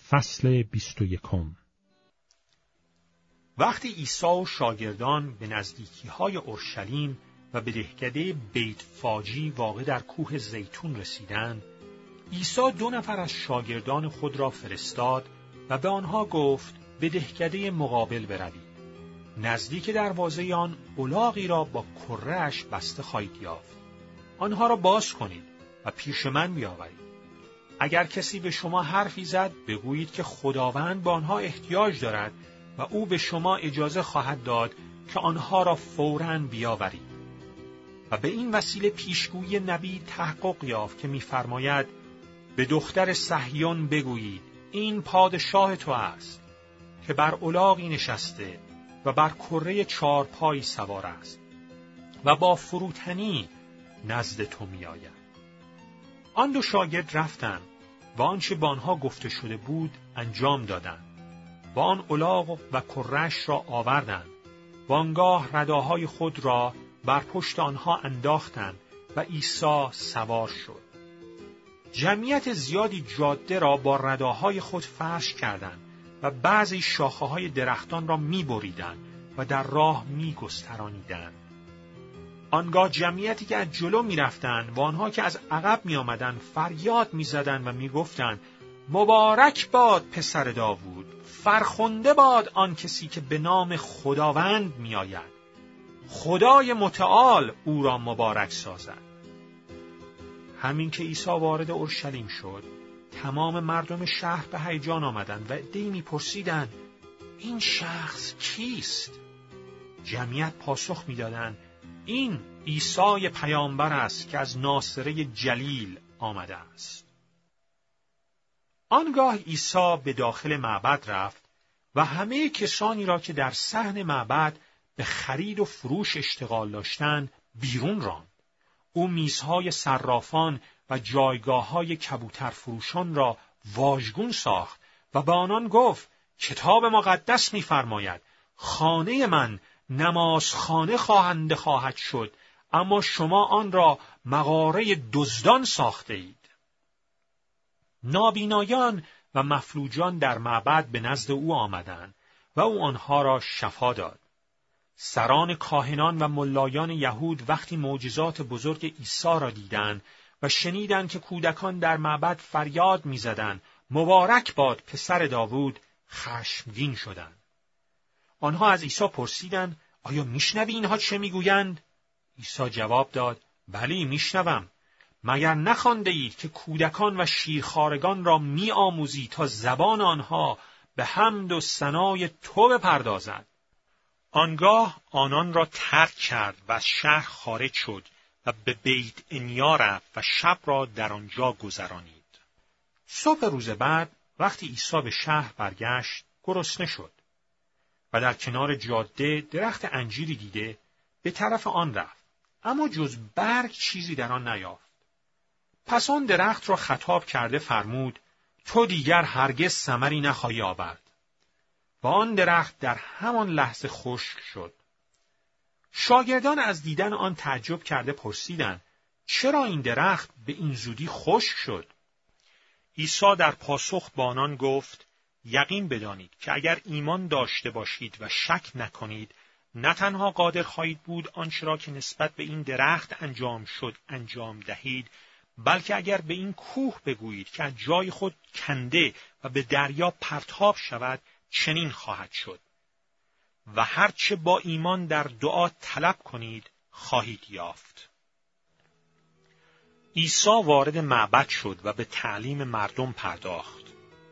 فصل 21. وقتی عیسی و شاگردان به نزدیکی‌های اورشلیم و به دهکده بیت فاجی واقع در کوه زیتون رسیدند، عیسی 2 نفر از شاگردان خود را فرستاد و به آنها گفت به دهکده مقابل بروید. نزدیک دروازه آن الاغی را با کره‌اش بسته خواهید یافت. آنها را باز کنید و پیش من بیاورید. اگر کسی به شما حرفی زد، بگویید که خداوند به آنها احتیاج دارد و او به شما اجازه خواهد داد که آنها را فوراً بیاورید. و به این وسیله پیشگویی نبی تحقق یافت که می‌فرماید به دختر صهیون بگویید این پادشاه تو است که بر الاغی نشسته و بر کره 4 پایی سوار است و با فروتنی نزد تو می‌آید. آن 2 شاگرد رفتند و آنچه با آنها گفته شده بود انجام دادند و آن الاغ و کره‌اش را آوردند و آنگاه رداهای خود را بر پشت آنها انداختند و عیسی سوار شد. جمعیت زیادی جاده را با رداهای خود فرش کردند و بعضی شاخه‌های درختان را می‌بریدند و در راه می‌گسترانیدند. آنگاه جمعیتی که از جلو می‌رفتند و آنها که از عقب می‌آمدند فریاد می‌زدند و می‌گفتند مبارک باد پسر داوود، فرخنده باد آن کسی که به نام خداوند می‌آید. خدای متعال او را مبارک سازد. همین که عیسی وارد اورشلیم شد، تمام مردم شهر به هیجان آمدند و عده‌ای می‌پرسیدند این شخص کیست؟ جمعیت پاسخ می‌دادند این عیسی پیامبر است که از ناصره جلیل آمده است. آنگاه عیسی به داخل معبد رفت و همه کسانی را که در صحن معبد به خرید و فروش اشتغال داشتند بیرون راند. او میزهای صرافان و جایگاه‌های کبوتر فروشان را واژگون ساخت و به آنان گفت کتاب مقدس می‌فرماید خانه من نمازخانه خواهد شد، اما شما آن را مغاره دزدان ساخته اید. نابینایان و مفلوجان در معبد به نزد او آمدند و او آنها را شفا داد. سران کاهنان و ملایان یهود وقتی معجزات بزرگ عیسی را دیدند و شنیدند که کودکان در معبد فریاد می‌زدند مبارک باد پسر داوود، خشمگین شدند. آنها از عیسی پرسیدند آیا میشنوی اینها چه میگویند؟ عیسی جواب داد بلی میشنوم. مگر نخوانده اید که کودکان و شیرخوارگان را میآموزی تا زبان آنها به حمد و ثنای تو بپردازد؟ آنگاه آنان را ترک کرد و از شهر خارج شد و به بیت انیا رفت و شب را در آنجا گذرانید. صبح روز بعد وقتی عیسی به شهر برگشت گرسنه شد و در کنار جاده درخت انجیری دیده به طرف آن رفت، اما جز برگ چیزی در آن نیافت. پس آن درخت را خطاب کرده فرمود تو دیگر هرگز ثمری نخواهی آورد. و آن درخت در همان لحظه خشک شد. شاگردان از دیدن آن تعجب کرده پرسیدند چرا این درخت به این زودی خشک شد؟ عیسی در پاسخ با آنان گفت یقین بدانید که اگر ایمان داشته باشید و شک نکنید نه تنها قادر خواهید بود آنچه را که نسبت به این درخت انجام شد انجام دهید، بلکه اگر به این کوه بگویید که از جای خود کنده و به دریا پرتاب شود چنین خواهد شد. و هرچه با ایمان در دعا طلب کنید خواهید یافت. عیسی وارد معبد شد و به تعلیم مردم پرداخت.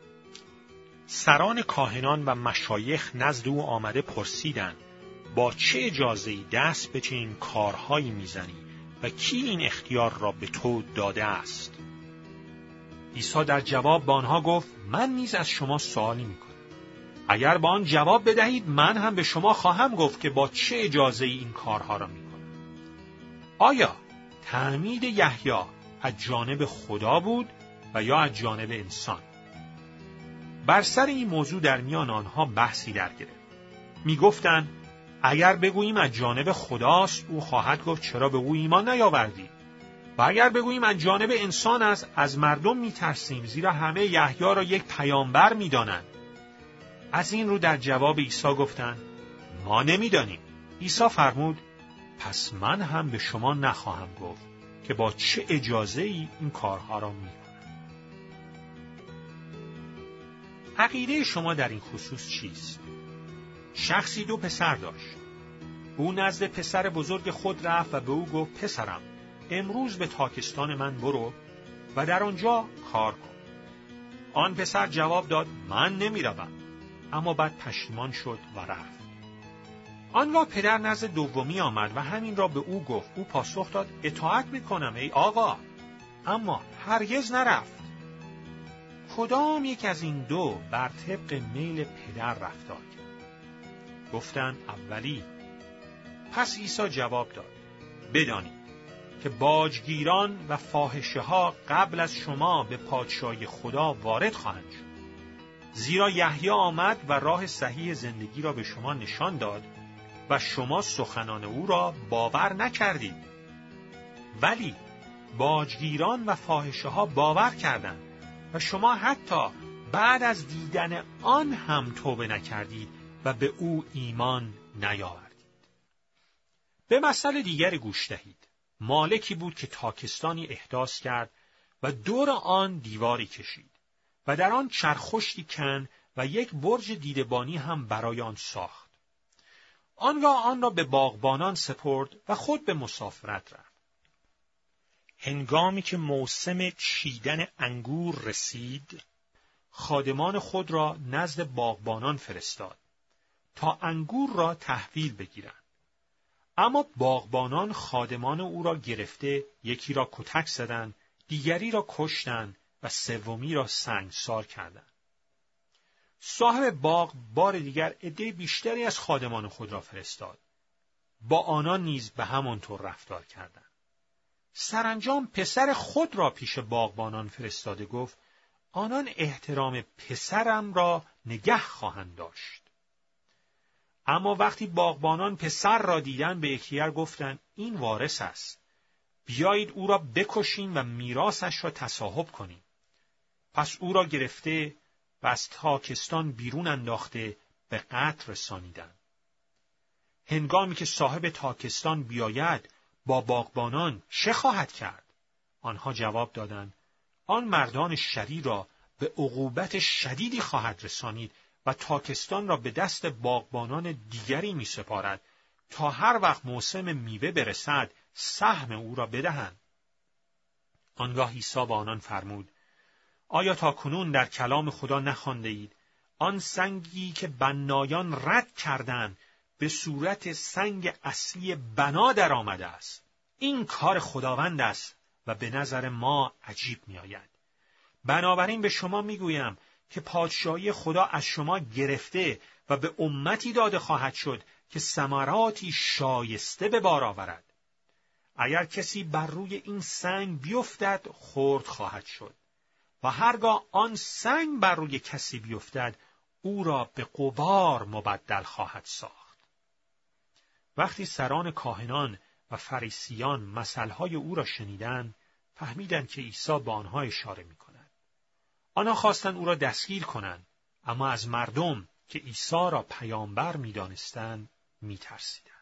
سران کاهنان و مشایخ نزد او آمده پرسیدند با چه اجازه‌ای دست به چنین کارهایی میزنی و کی این اختیار را به تو داده است؟ عیسی در جواب به آنها گفت من نیز از شما سوالی میکنم. اگر با آن جواب بدهید من هم به شما خواهم گفت که با چه اجازه‌ای این کارها را میکنم. آیا تعمید یحیی از جانب خدا بود و یا از جانب انسان؟ بر سر این موضوع در میان آنها بحثی در گرفت. میگفتند اگر بگوییم از جانب خداست او خواهد گفت چرا به او ایمان نیاوردید؟ و اگر بگوییم از جانب انسان است، از مردم میترسیم، زیرا همه یحیی را یک پیامبر میدانند. از این رو در جواب عیسی گفتند ما نمیدانیم. عیسی فرمود پس من هم به شما نخواهم گفت که با چه اجازه‌ای این کارها را می‌کنید. عقیده شما در این خصوص چیست؟ شخصی 2 پسر داشت. او نزد پسر بزرگ خود رفت و به او گفت پسرم، امروز به تاکستان من برو و در آنجا کار کن. آن پسر جواب داد من نمی‌روم، اما بعد پشیمان شد و رفت. آنگاه پدر نزد دومی آمد و همین را به او گفت. او پاسخ داد اطاعت می‌کنم ای آقا، اما هرگز نرفت. کدام یک از این 2 بر طبق میل پدر رفتار کرد؟ گفتند اولی. پس عیسی جواب داد بدانید که باجگیران و فاحشه‌ها قبل از شما به پادشاهی خدا وارد خواهند شد. زیرا یحیی آمد و راه صحیح زندگی را به شما نشان داد و شما سخنان او را باور نکردید. ولی باجگیران و فاحشه‌ها باور کردند و شما حتی بعد از دیدن آن هم توبه نکردید و به او ایمان نیاوردید. به مثل دیگر گوش دهید. مالکی بود که تاکستانی احداث کرد و دور آن دیواری کشید و در آن چرخشتی کند و یک برج دیدبانی هم برای آن ساخت. آنگاه آن را به باغبانان سپرد و خود به مسافرت رفت. هنگامی که موسم چیدن انگور رسید، خادمان خود را نزد باغبانان فرستاد تا انگور را تحویل بگیرند. اما باغبانان خادمان او را گرفته یکی را کتک زدند، دیگری را کشتند و سومی را سنگسار کردند. صاحب باغ بار دیگر عده بیشتری از خادمان خود را فرستاد. با آنان نیز به همانطور رفتار کردند. سرانجام پسر خود را پیش باغبانان فرستاده گفت آنان احترام پسرم را نگه خواهند داشت. اما وقتی باغبانان پسر را دیدند به یکدیگر گفتند این وارث است. بیایید او را بکشیم و میراثش را تصاحب کنیم. پس او را گرفته و از تاکستان بیرون انداخته به قتل رسانیدند. هنگامی که صاحب تاکستان بیاید با باغبانان چه خواهد کرد؟ آنها جواب دادند آن مردان شریر را به عقوبت شدیدی خواهد رسانید و تاکستان را به دست باغبانان دیگری می سپارد تا هر وقت موسم میوه برسد سهم او را بدهند. آنگاه عیسی با آنان فرمود آیا تاکنون در کلام خدا نخوانده اید آن سنگی که بنایان رد کردند به صورت سنگ اصلی بنا در آمده است؟ این کار خداوند است و به نظر ما عجیب می آید. بنابراین به شما می گویم که پادشاهی خدا از شما گرفته و به امتی داده خواهد شد که ثمراتی شایسته به بار آورد. اگر کسی بر روی این سنگ بیفتد خرد خواهد شد و هرگاه آن سنگ بر روی کسی بیفتد او را به غبار مبدل خواهد ساخت. وقتی سران کاهنان و فریسیان مثلهای او را شنیدند فهمیدند که عیسی به آنها اشاره می‌کند. آنها خواستند او را دستگیر کنند، اما از مردم که عیسی را پیامبر می‌دانستند می‌ترسیدند.